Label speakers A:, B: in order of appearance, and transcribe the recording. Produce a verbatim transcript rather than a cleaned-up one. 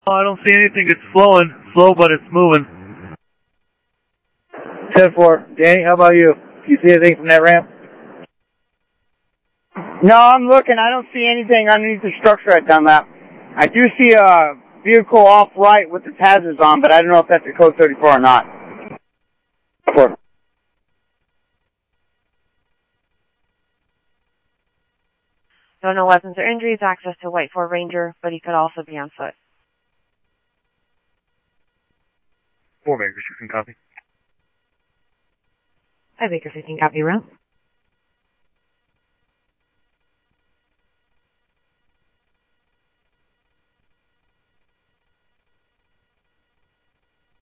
A: Oh, I don't see anything. It's flowing. Slow, but it's moving.
B: ten four. Danny, how about you? Do you see anything from that ramp?
C: No, I'm looking. I don't see anything underneath the structure at Dunlap. I do see a vehicle off right with its hazards on, but I don't know if that's a code thirty-four or not. Four.
D: No, no weapons or injuries, access to White Ford Ranger, but he could also be on foot.
A: Four Baker, sixteen copy.
D: Hi, Baker fifteen, copy route.